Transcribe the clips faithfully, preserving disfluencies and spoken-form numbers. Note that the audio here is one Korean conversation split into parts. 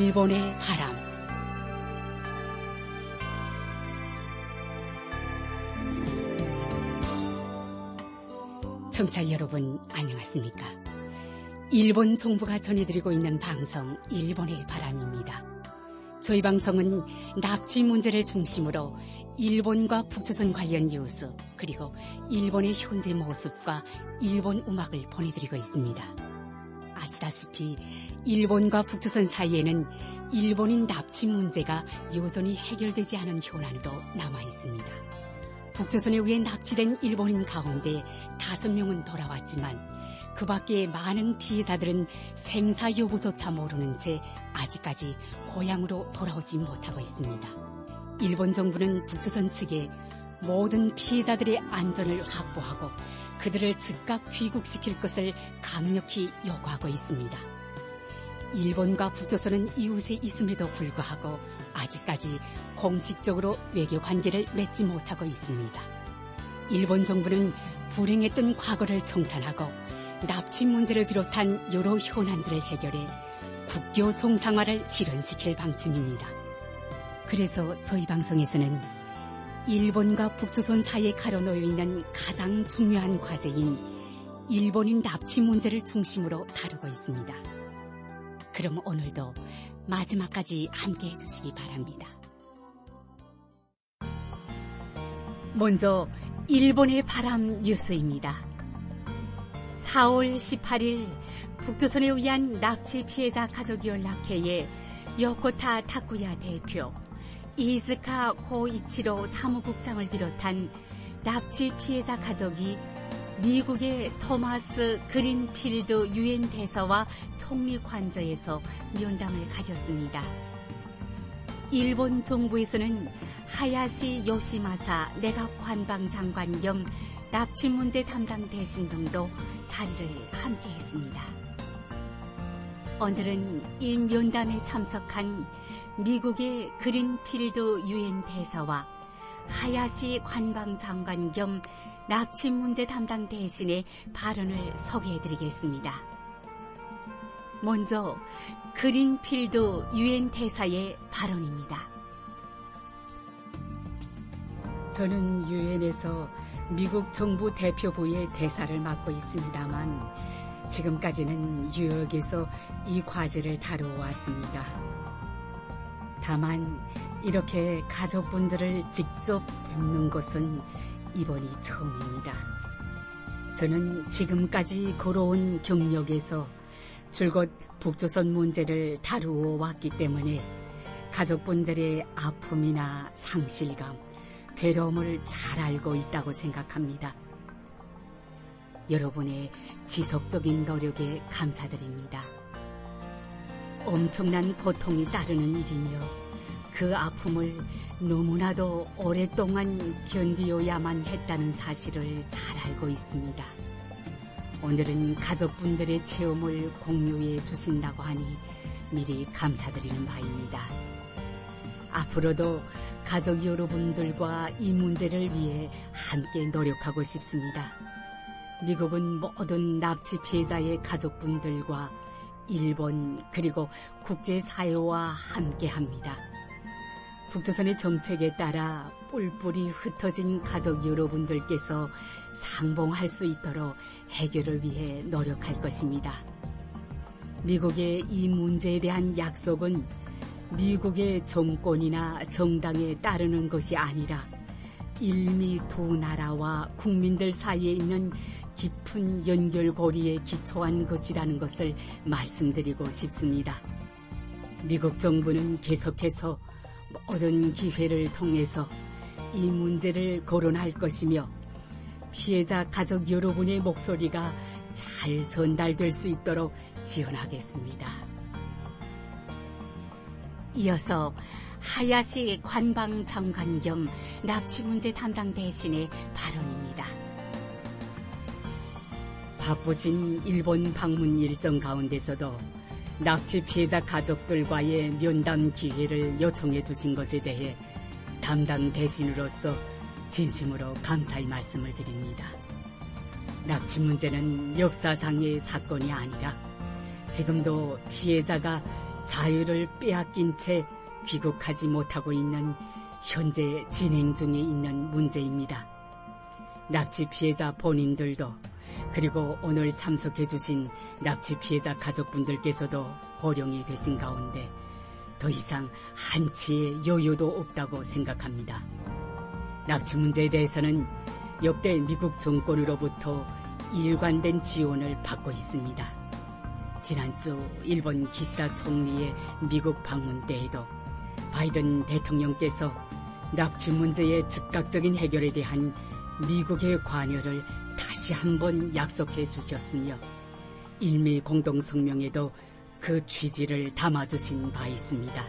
일본의 바람. 청취자 여러분, 안녕하십니까? 일본 정부가 전해드리고 있는 방송 일본의 바람입니다. 저희 방송은 납치 문제를 중심으로 일본과 북조선 관련 뉴스, 그리고 일본의 현재 모습과 일본 음악을 보내드리고 있습니다. 아시다시피 일본과 북조선 사이에는 일본인 납치 문제가 여전히 해결되지 않은 현안으로 남아 있습니다. 북조선에 의해 납치된 일본인 가운데 다섯 명은 돌아왔지만 그 밖에 많은 피해자들은 생사 여부조차 모르는 채 아직까지 고향으로 돌아오지 못하고 있습니다. 일본 정부는 북조선 측에 모든 피해자들의 안전을 확보하고 그들을 즉각 귀국시킬 것을 강력히 요구하고 있습니다. 일본과 북조선은 이웃에 있음에도 불구하고 아직까지 공식적으로 외교 관계를 맺지 못하고 있습니다. 일본 정부는 불행했던 과거를 청산하고 납치 문제를 비롯한 여러 현안들을 해결해 국교 정상화를 실현시킬 방침입니다. 그래서 저희 방송에서는 일본과 북조선 사이에 가려놓여 있는 가장 중요한 과제인 일본인 납치 문제를 중심으로 다루고 있습니다. 그럼 오늘도 마지막까지 함께해 주시기 바랍니다. 먼저 일본의 바람 뉴스입니다. 사월 십팔일 북조선에 의한 납치 피해자 가족 연락회의 요코타 타쿠야 대표, 이즈카 호이치로 사무국장을 비롯한 납치 피해자 가족이 미국의 토마스 그린필드 유엔 대사와 총리 관저에서 면담을 가졌습니다. 일본 정부에서는 하야시 요시마사 내각 관방장관 겸 납치 문제 담당 대신 등도 자리를 함께했습니다. 오늘은 이 면담에 참석한 미국의 그린필드 유엔 대사와 하야시 관방장관 겸 납치 문제 담당 대신의 발언을 소개해드리겠습니다. 먼저 그린필드 유엔 대사의 발언입니다. 저는 유엔에서 미국 정부 대표부의 대사를 맡고 있습니다만 지금까지는 뉴욕에서 이 과제를 다루어 왔습니다. 다만 이렇게 가족분들을 직접 뵙는 것은 이번이 처음입니다. 저는 지금까지 걸어온 경력에서 줄곧 북조선 문제를 다루어 왔기 때문에 가족분들의 아픔이나 상실감, 괴로움을 잘 알고 있다고 생각합니다. 여러분의 지속적인 노력에 감사드립니다. 엄청난 고통이 따르는 일이며 그 아픔을 너무나도 오랫동안 견디어야만 했다는 사실을 잘 알고 있습니다. 오늘은 가족분들의 체험을 공유해 주신다고 하니 미리 감사드리는 바입니다. 앞으로도 가족 여러분들과 이 문제를 위해 함께 노력하고 싶습니다. 미국은 모든 납치 피해자의 가족분들과 일본 그리고 국제사회와 함께합니다. 북조선의 정책에 따라 뿔뿔이 흩어진 가족 여러분들께서 상봉할 수 있도록 해결을 위해 노력할 것입니다. 미국의 이 문제에 대한 약속은 미국의 정권이나 정당에 따르는 것이 아니라 일미 두 나라와 국민들 사이에 있는 깊은 연결고리에 기초한 것이라는 것을 말씀드리고 싶습니다. 미국 정부는 계속해서 모든 기회를 통해서 이 문제를 거론할 것이며 피해자 가족 여러분의 목소리가 잘 전달될 수 있도록 지원하겠습니다. 이어서 하야시 관방장관 겸 납치 문제 담당 대신의 발언입니다. 바쁘신 일본 방문 일정 가운데서도 납치 피해자 가족들과의 면담 기회를 요청해 주신 것에 대해 담당 대신으로서 진심으로 감사의 말씀을 드립니다. 납치 문제는 역사상의 사건이 아니라 지금도 피해자가 자유를 빼앗긴 채 귀국하지 못하고 있는 현재 진행 중에 있는 문제입니다. 납치 피해자 본인들도 그리고 오늘 참석해 주신 납치 피해자 가족분들께서도 호령이 되신 가운데 더 이상 한치의 여유도 없다고 생각합니다. 납치 문제에 대해서는 역대 미국 정권으로부터 일관된 지원을 받고 있습니다. 지난주 일본 기시다 총리의 미국 방문 때에도 바이든 대통령께서 납치 문제의 즉각적인 해결에 대한 미국의 관여를 다시 한번 약속해 주셨으며 일미 공동성명에도 그 취지를 담아주신 바 있습니다.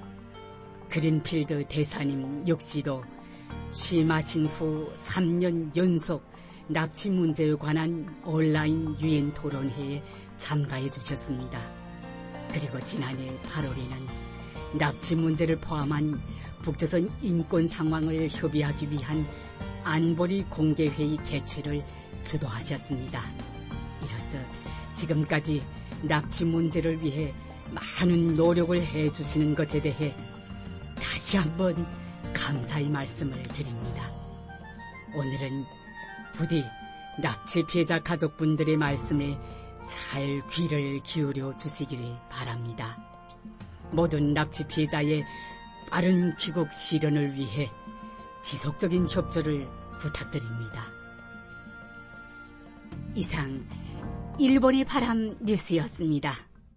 그린필드 대사님 역시도 취임하신 후 삼 년 연속 납치 문제에 관한 온라인 유엔 토론회에 참가해 주셨습니다. 그리고 지난해 팔월에는 납치 문제를 포함한 북조선 인권 상황을 협의하기 위한 안보리 공개회의 개최를 주도하셨습니다. 이렇듯 지금까지 납치 문제를 위해 많은 노력을 해주시는 것에 대해 다시 한번 감사의 말씀을 드립니다. 오늘은 부디 납치 피해자 가족분들의 말씀에 잘 귀를 기울여 주시기를 바랍니다. 모든 납치 피해자의 빠른 귀국 실현을 위해 지속적인 협조를 부탁드립니다. 이상 일본의 바람 뉴스였습니다.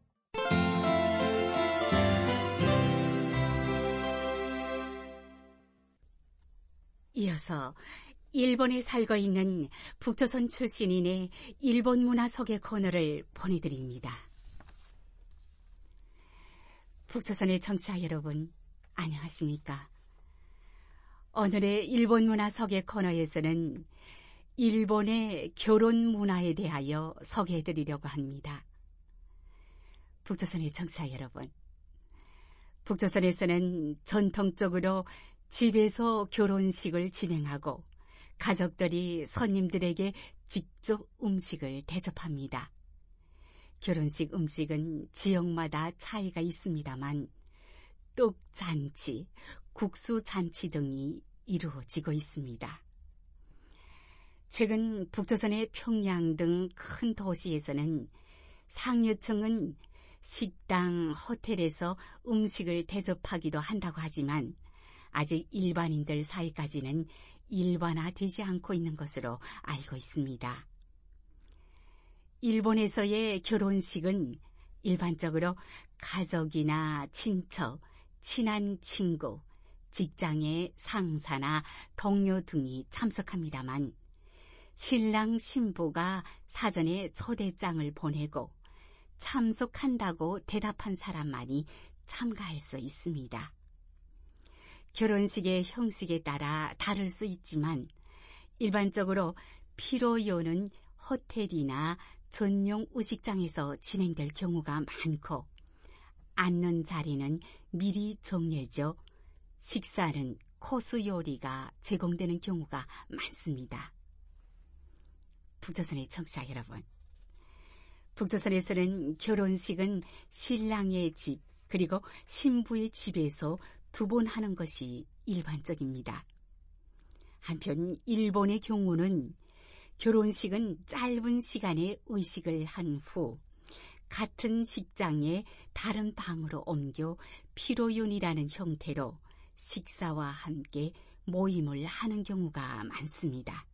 이어서 일본에 살고 있는 북조선 출신인의 일본 문화 소개 코너를 보내드립니다. 북조선의 청취자 여러분, 안녕하십니까? 오늘의 일본 문화 소개 코너에서는 일본의 결혼 문화에 대하여 소개해드리려고 합니다. 북조선의 청취자 여러분, 북조선에서는 전통적으로 집에서 결혼식을 진행하고 가족들이 손님들에게 직접 음식을 대접합니다. 결혼식 음식은 지역마다 차이가 있습니다만 떡잔치, 국수잔치 등이 이루어지고 있습니다. 최근 북조선의 평양 등 큰 도시에서는 상류층은 식당, 호텔에서 음식을 대접하기도 한다고 하지만 아직 일반인들 사이까지는 일반화되지 않고 있는 것으로 알고 있습니다. 일본에서의 결혼식은 일반적으로 가족이나 친척, 친한 친구, 직장의 상사나 동료 등이 참석합니다만 신랑 신부가 사전에 초대장을 보내고 참석한다고 대답한 사람만이 참가할 수 있습니다. 결혼식의 형식에 따라 다를 수 있지만 일반적으로 피로요는 호텔이나 전용 의식장에서 진행될 경우가 많고 앉는 자리는 미리 정해져 식사는 코스 요리가 제공되는 경우가 많습니다. 북조선의 청취자 여러분, 북조선에서는 결혼식은 신랑의 집 그리고 신부의 집에서 두 번 하는 것이 일반적입니다. 한편 일본의 경우는 결혼식은 짧은 시간에 의식을 한 후 같은 식장에 다른 방으로 옮겨 피로윤이라는 형태로 식사와 함께 모임을 하는 경우가 많습니다.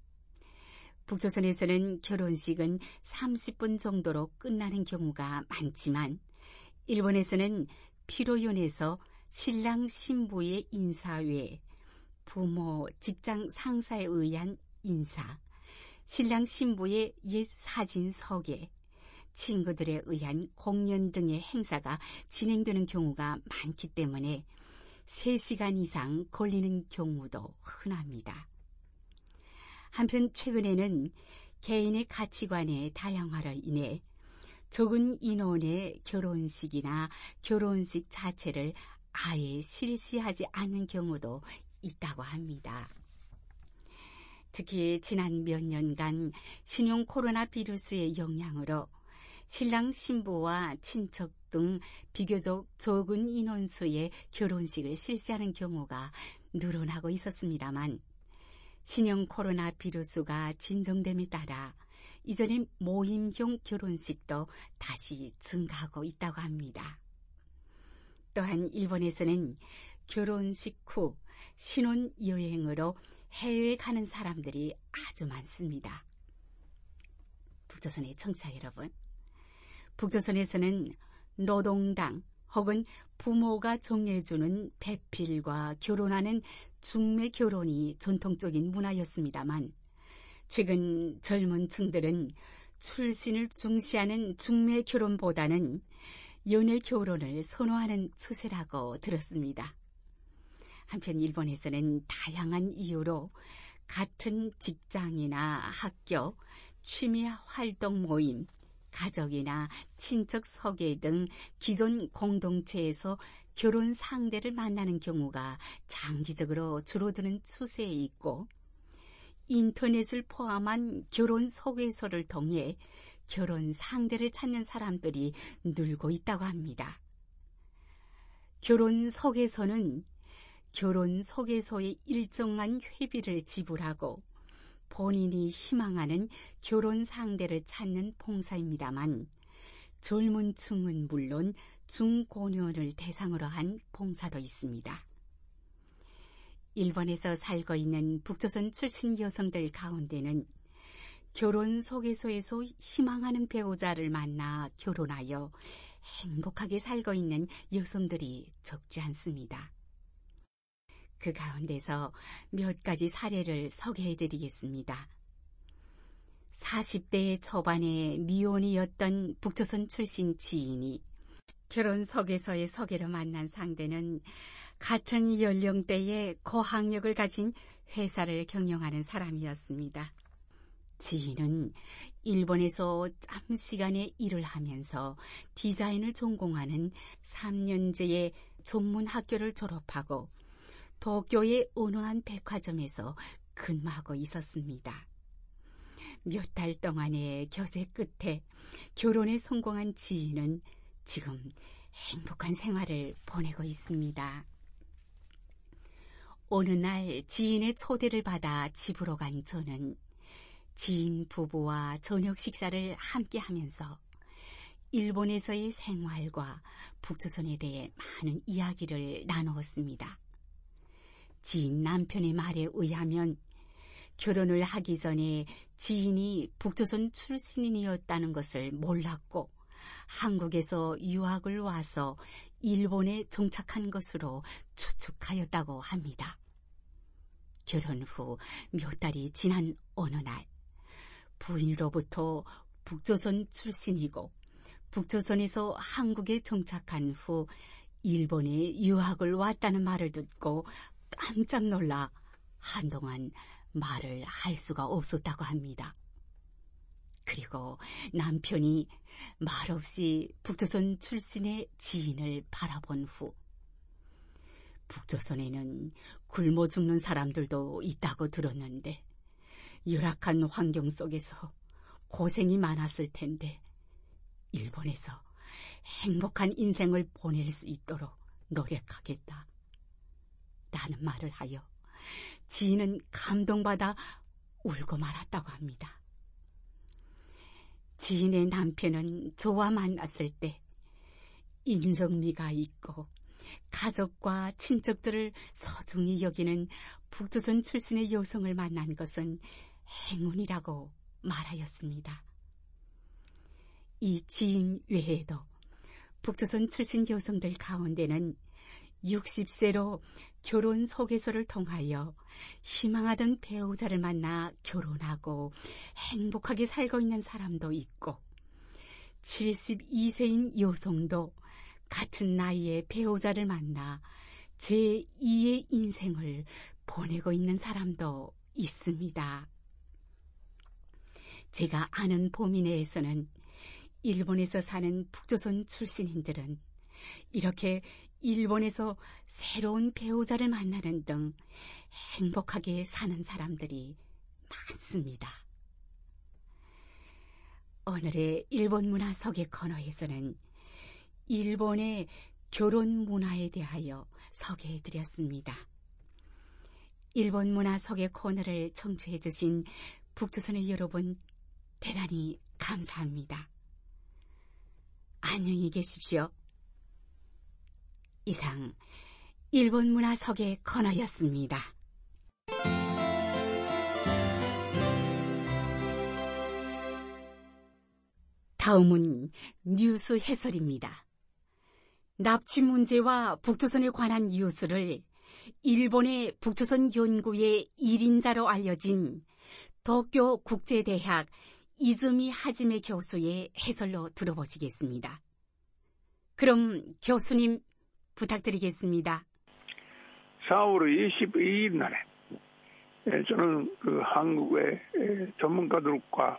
북조선에서는 결혼식은 삼십 분 정도로 끝나는 경우가 많지만 일본에서는 피로윤에서 신랑 신부의 인사 외에 부모, 직장 상사에 의한 인사, 신랑 신부의 옛 사진 소개, 친구들에 의한 공연 등의 행사가 진행되는 경우가 많기 때문에 세 시간 이상 걸리는 경우도 흔합니다. 한편 최근에는 개인의 가치관의 다양화로 인해 적은 인원의 결혼식이나 결혼식 자체를 아예 실시하지 않는 경우도 있다고 합니다. 특히 지난 몇 년간 신형 코로나 바이러스의 영향으로 신랑 신부와 친척 등 비교적 적은 인원수의 결혼식을 실시하는 경우가 늘어나고 있었습니다만 신형 코로나 비루스가 진정됨에 따라 이전의 모임형 결혼식도 다시 증가하고 있다고 합니다. 또한 일본에서는 결혼식 후 신혼여행으로 해외에 가는 사람들이 아주 많습니다. 북조선의 청취자 여러분, 북조선에서는 노동당 혹은 부모가 정해주는 배필과 결혼하는 중매 결혼이 전통적인 문화였습니다만 최근 젊은 층들은 출신을 중시하는 중매 결혼보다는 연애 결혼을 선호하는 추세라고 들었습니다. 한편 일본에서는 다양한 이유로 같은 직장이나 학교, 취미 활동 모임, 가족이나 친척 소개 등 기존 공동체에서 결혼 상대를 만나는 경우가 장기적으로 줄어드는 추세에 있고 인터넷을 포함한 결혼 소개서를 통해 결혼 상대를 찾는 사람들이 늘고 있다고 합니다. 결혼 소개서는 결혼 소개서에 일정한 회비를 지불하고 본인이 희망하는 결혼 상대를 찾는 봉사입니다만 젊은 층은 물론 중고년을 대상으로 한 봉사도 있습니다. 일본에서 살고 있는 북조선 출신 여성들 가운데는 결혼 소개서에서 희망하는 배우자를 만나 결혼하여 행복하게 살고 있는 여성들이 적지 않습니다. 그 가운데서 몇 가지 사례를 소개해드리겠습니다. 사십 대 초반의 미혼이었던 북조선 출신 지인이 결혼 소개서의 소개로 만난 상대는 같은 연령대의 고학력을 가진 회사를 경영하는 사람이었습니다. 지인은 일본에서 짬시간에 일을 하면서 디자인을 전공하는 삼 년제의 전문 학교를 졸업하고 도쿄의 어느 한 백화점에서 근무하고 있었습니다. 몇 달 동안의 교제 끝에 결혼에 성공한 지인은 지금 행복한 생활을 보내고 있습니다. 어느 날 지인의 초대를 받아 집으로 간 저는 지인 부부와 저녁 식사를 함께 하면서 일본에서의 생활과 북조선에 대해 많은 이야기를 나누었습니다. 지인 남편의 말에 의하면 결혼을 하기 전에 지인이 북조선 출신이었다는 것을 몰랐고 한국에서 유학을 와서 일본에 정착한 것으로 추측하였다고 합니다. 결혼 후 몇 달이 지난 어느 날 부인으로부터 북조선 출신이고 북조선에서 한국에 정착한 후 일본에 유학을 왔다는 말을 듣고 깜짝 놀라 한동안 말을 할 수가 없었다고 합니다. 그리고 남편이 말없이 북조선 출신의 지인을 바라본 후 북조선에는 굶어 죽는 사람들도 있다고 들었는데 열악한 환경 속에서 고생이 많았을 텐데 일본에서 행복한 인생을 보낼 수 있도록 노력하겠다 라는 말을 하여 지인은 감동받아 울고 말았다고 합니다. 지인의 남편은 저와 만났을 때 인정미가 있고 가족과 친척들을 소중히 여기는 북조선 출신의 여성을 만난 것은 행운이라고 말하였습니다. 이 지인 외에도 북조선 출신 여성들 가운데는 육십 세로 결혼 소개서를 통하여 희망하던 배우자를 만나 결혼하고 행복하게 살고 있는 사람도 있고 칠십이 세인 여성도 같은 나이의 배우자를 만나 제이의 인생을 보내고 있는 사람도 있습니다. 제가 아는 범위 내에서는 일본에서 사는 북조선 출신인들은 이렇게 일본에서 새로운 배우자를 만나는 등 행복하게 사는 사람들이 많습니다. 오늘의 일본 문화 소개 코너에서는 일본의 결혼 문화에 대하여 소개해드렸습니다. 일본 문화 소개 코너를 청취해주신 북조선의 여러분, 대단히 감사합니다. 안녕히 계십시오. 이상 일본 문화 소개 코너였습니다. 다음은 뉴스 해설입니다. 납치 문제와 북조선에 관한 뉴스를 일본의 북조선 연구의 일인자로 알려진 도쿄 국제대학 이즈미 하지메 교수의 해설로 들어보시겠습니다. 그럼 교수님 부탁드리겠습니다. 사월 이십이일 날에 저는 그 한국의 전문가들과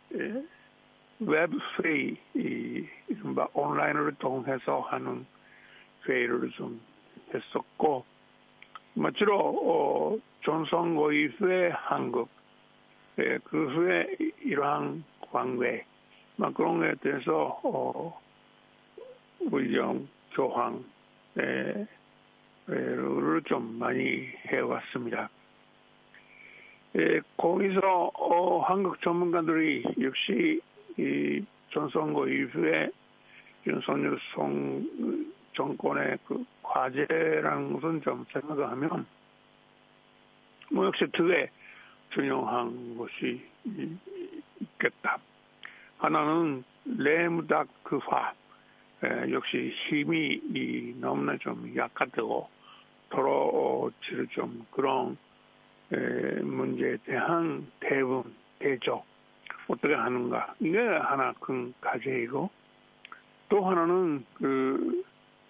웹회의, 이른바 온라인을 통해서 하는 회의를 좀 했었고, 주로 어, 존성고이후의 한국, 예, 그 후에 이러한 관계, 막 그런 거에 대해서 어, 의정, 교황, 예, 를 좀 많이 해왔습니다. 예, 거기서 어, 한국 전문가들이 역시 이 존성고 이후에 윤석열 정권의 그 과제라는 것은 좀 생각을 하면 뭐 역시 되게 중요한 것이 있겠다. 하나는 레임덕화, 역시 힘이 너무나 좀 약하고 더러워질 좀 그런 문제에 대한 대응, 대조 어떻게 하는가, 이게 하나 큰 과제이고, 또 하나는 그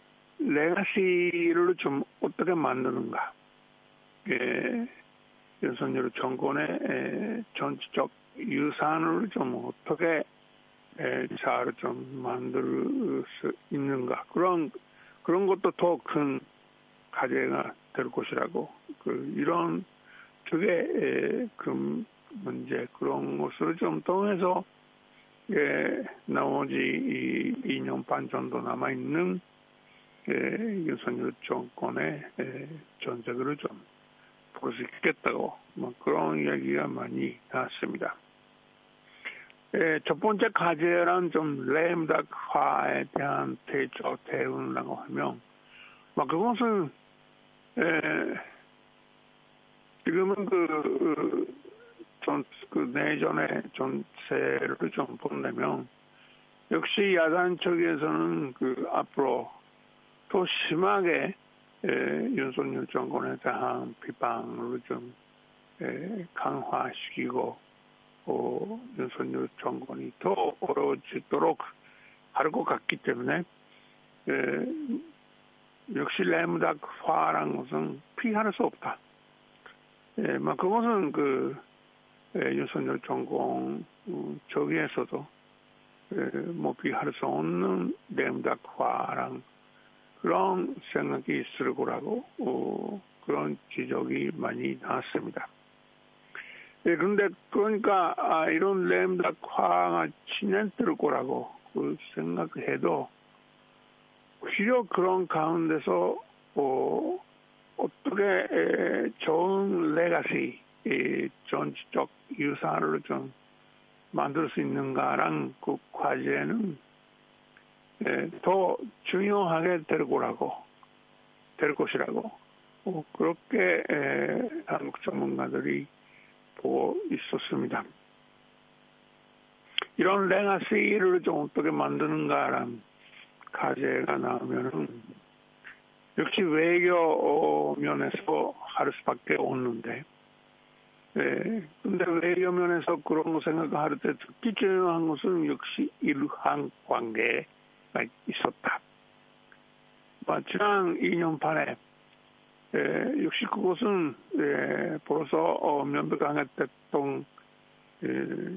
레가시를 좀 어떻게 만드는가, 예, 윤석열 정권의 전체적 유산을 좀 어떻게 잘 좀 만들 수 있는가, 그런 그런 것도 더 큰 과제가 될 것이라고, 그 이런 쪽에 그 문제, 그런 것을 좀 통해서 예, 나머지 이 년 반 정도 남아 있는 예, 윤석열 정권의 예, 전적으로 좀 볼 수 있겠다고, 뭐 그런 이야기가 많이 나왔습니다. 예, 첫 번째 과제란 좀 레임덕화에 대한 대조 대응이라고 하면, 막 그것은 예, 지금은 그 전, 그 내전의 전세를 좀 본다면, 역시 야단 쪽에서는 그 앞으로 더 심하게 에, 윤석열 정권에 대한 비판을 좀 에, 강화시키고, 어, 윤석열 정권이 더 어려워지도록 할 것 같기 때문에, 에, 역시 레임덕화라는 것은 피할 수 없다. 예, 막 그것은 그 예, 윤석열 정권 저기에서도 예, 뭐 피할 수 없는 레임덕화랑 그런 생각이 있을 거라고 어, 그런 지적이 많이 나왔습니다. 예, 그런데 그러니까 아, 이런 레임덕화가 진행될 거라고 그 생각해도 오히려 그런 가운데서 어, 어떻게 에, 좋은 레가시, 이 전체적 유산을 좀 만들 수 있는가랑 그 과제는 에, 더 중요하게 될 거라고, 될 것이라고 어, 그렇게 에, 한국 전문가들이 보고 있었습니다. 이런 레가시를 좀 어떻게 만드는가라는 과제가 나오면은 역시 외교 면에서 할 수밖에 없는데, 예, 근데 외교 면에서 그런 거 생각할 때 특히 중요한 것은 역시 일한 관계가 있었다. 지난 이 년 반에 예, 역시 그것은 예, 벌써 어, 명백하게 됐던 예,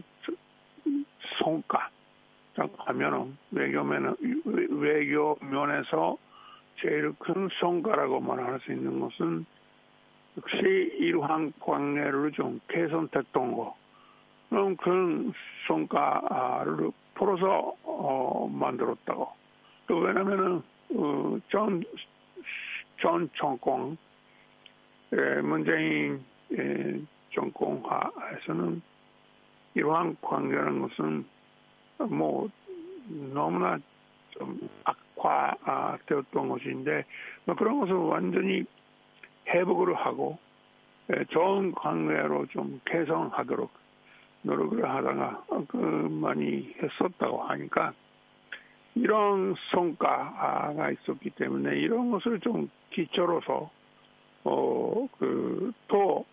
성과라고 하면은 외교 면 외교 면에서 제일 큰 성과라고 말할 수 있는 것은 역시 이러한 관계를 좀 개선됐던 거, 그런 큰 성과를 풀어서 어, 만들었다고 또 왜냐면은 어, 전, 전 정권 에, 문재인 에, 정권하에서는 이러한 관계라는 것은 뭐 너무나 좀 악화되었던 것인데 뭐 그런 것을 완전히 회복을 하고 에, 좋은 관계로 좀 개선하도록 노력을 하다가 그 많이 했었다고 하니까 이런 성과가 있었기 때문에 이런 것을 좀 기초로서 어, 그, 또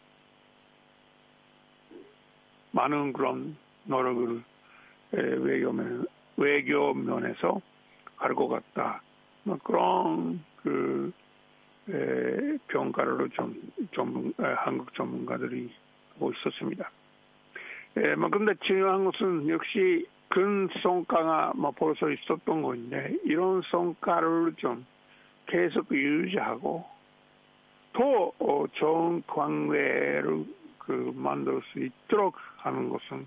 많은 그런 노력을 외교면, 외교 면에서 할 것 같다. 뭐 그런 그 에, 평가를 좀, 좀 한국 전문가들이 하고 있었습니다. 예, 뭐 근데 중요한 것은 역시 큰 성과가 뭐 벌써 있었던 건데 이런 성과를 좀 계속 유지하고 또 어, 좋은 관계를 그 만들 수 있도록 하는 것은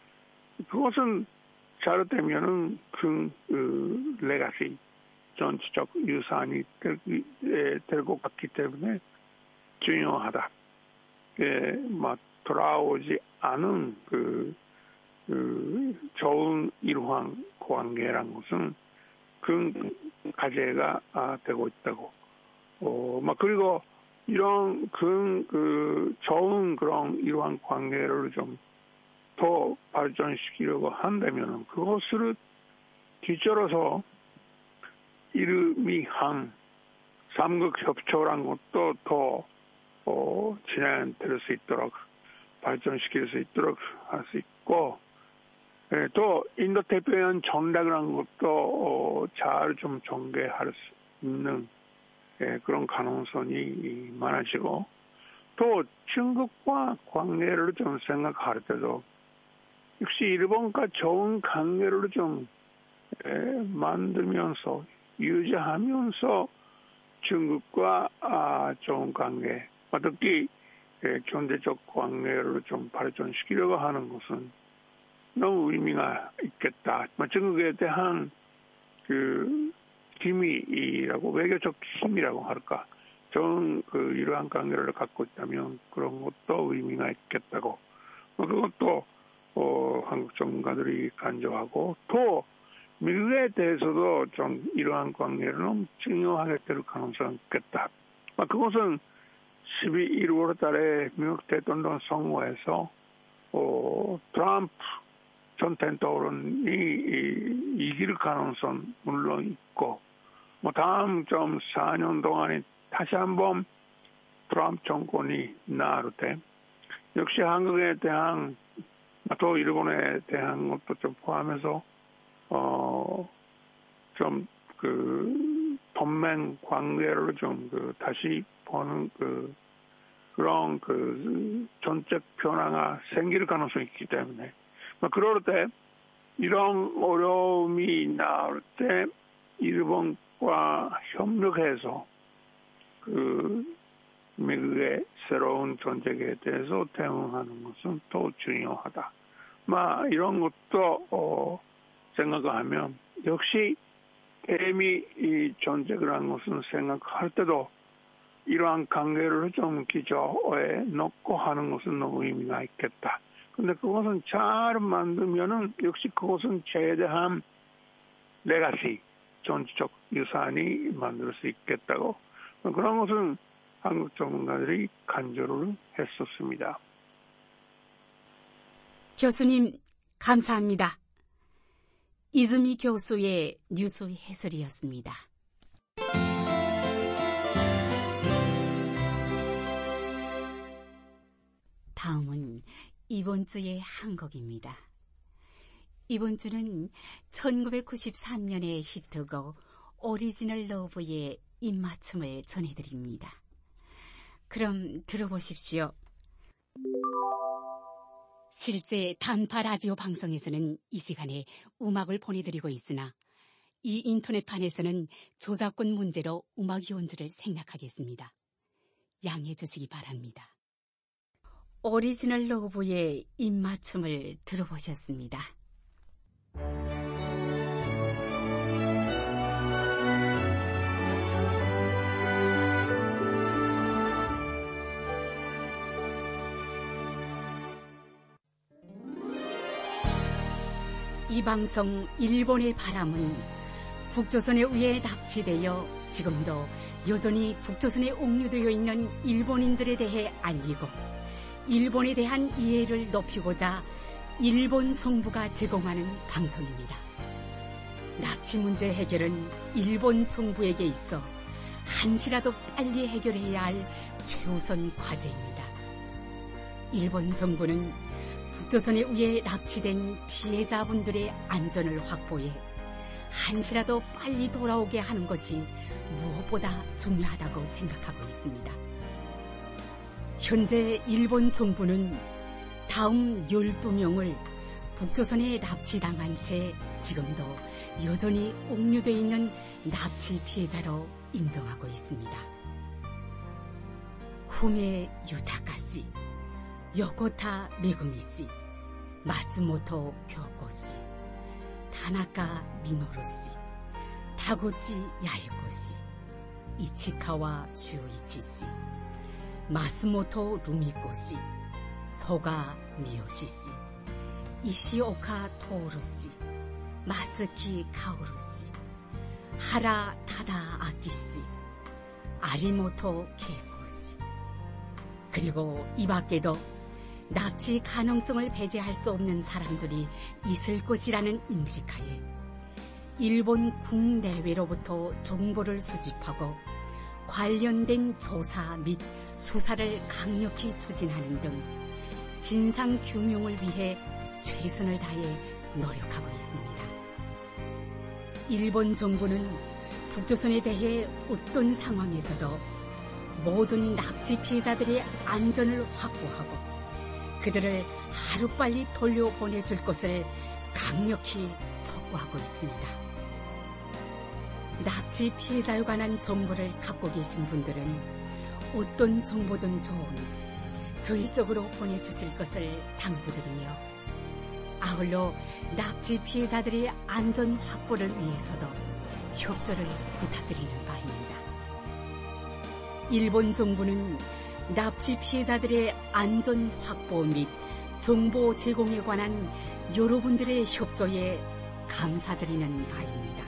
그것은 잘되면은 큰 그 레가시 전체적 유산이 될 것 같기 때문에 중요하다. 예, 막 돌아오지 않은 그, 그 좋은 일환 관계란 것은 큰 과제가 아, 되고 있다고. 어, 막 그리고 이런 그, 그 좋은 그런 일환 관계를 좀 더 발전시키려고 한다면 그것을 뒤처러서 이름이 한 삼국협조란 것도 더 어, 진행될 수 있도록 발전시킬 수 있도록 할 수 있고 예, 또 인도태평양 전략이라는 것도 어, 잘 좀 전개할 수 있는 예, 그런 가능성이 많아지고 또 중국과 관계를 좀 생각할 때도 역시 일본과 좋은 관계를 좀 예, 만들면서 유지하면서 중국과 아, 좋은 관계, 특히 예, 경제적 관계를 좀 발전시키려고 하는 것은 너무 의미가 있겠다. 중국에 대한 그 힘이라고 외교적 힘이라고 할까, 좋은 그 이러한 관계를 갖고 있다면 그런 것도 의미가 있겠다고. 그것도 어, 한국 전문가들이 간주하고 또 미국에 대해서도 좀 이러한 관계는 중요하게 될 가능성이 있겠다. 그것은 십이월 달에 미국 대통령 선거에서 어, 트럼프 전 대통령이 이길 가능성 물론 있고 뭐 다음 좀 사 년 동안에 다시 한번 트럼프 정권이 나올 때 역시 한국에 대한 또 일본에 대한 것도 좀 포함해서 어, 좀 그 동맹 관계를 좀 그 다시 보는 그 그런 그 정책 변화가 생길 가능성이 있기 때문에 그럴 때 이런 어려움이 나올 때 일본과 협력해서 그 미국의 새로운 정책에 대해서 대응하는 것은 더 중요하다. 막 이런 것도 어, 생각하면 역시 대미 이 정책을 한 것은 생각할 때도 이러한 관계를 좀 기조에 놓고 하는 것은 너무 의미가 있겠다. 근데 그것은 잘 만들면은 역시 그것은 최대한 레가시, 전체적 유산이 만들 수 있겠다고. 그런 것은 한국 전문가들이 간주를 했었습니다. 교수님, 감사합니다. 이즈미 교수의 뉴스 해설이었습니다. 다음은 이번 주의 한국입니다. 이번 주는 천구백구십삼 년의 히트곡 오리지널 러브의 입맞춤을 전해드립니다. 그럼 들어보십시오. 실제 단파 라디오 방송에서는 이 시간에 음악을 보내드리고 있으나 이 인터넷판에서는 저작권 문제로 음악이 온 줄을 생략하겠습니다. 양해해 주시기 바랍니다. 오리지널 러브의 입맞춤을 들어보셨습니다. 이 방송 일본의 바람은 북조선에 의해 납치되어 지금도 여전히 북조선에 옥류되어 있는 일본인들에 대해 알리고 일본에 대한 이해를 높이고자 일본 정부가 제공하는 방송입니다. 납치 문제 해결은 일본 정부에게 있어 한시라도 빨리 해결해야 할 최우선 과제입니다. 일본 정부는 북조선에 의해 납치된 피해자분들의 안전을 확보해 한시라도 빨리 돌아오게 하는 것이 무엇보다 중요하다고 생각하고 있습니다. 현재 일본 정부는 다음 열두 명을 북조선에 납치당한 채 지금도 여전히 옥류되어 있는 납치 피해자로 인정하고 있습니다. 후메 유타카 씨, 요코타 메구미 씨, 마츠모토 교코 씨, 타나카 미노루 씨, 타구치 야에코 씨, 이치카와 슈이치 씨, 마스모토 루미코 씨, 소가 미요시 씨, 이시오카 토오루 씨, 마츠키 카오루 씨, 하라 타다 아키 씨, 아리모토 케이코 씨, 그리고 이 밖에도 납치 가능성을 배제할 수 없는 사람들이 있을 것이라는 인식하에 일본 국내외로부터 정보를 수집하고 관련된 조사 및 수사를 강력히 추진하는 등 진상규명을 위해 최선을 다해 노력하고 있습니다. 일본 정부는 북조선에 대해 어떤 상황에서도 모든 납치 피해자들의 안전을 확보하고 그들을 하루빨리 돌려보내줄 것을 강력히 촉구하고 있습니다. 납치 피해자에 관한 정보를 갖고 계신 분들은 어떤 정보든 좋으니 저희 쪽으로 보내주실 것을 당부드리며 아울러 납치 피해자들의 안전 확보를 위해서도 협조를 부탁드리는 바입니다. 일본 정부는 납치 피해자들의 안전 확보 및 정보 제공에 관한 여러분들의 협조에 감사드리는 바입니다.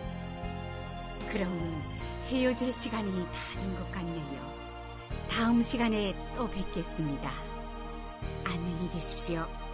그럼 헤어질 시간이 다 된 것 같네요. 다음 시간에 또 뵙겠습니다. 안녕히 계십시오.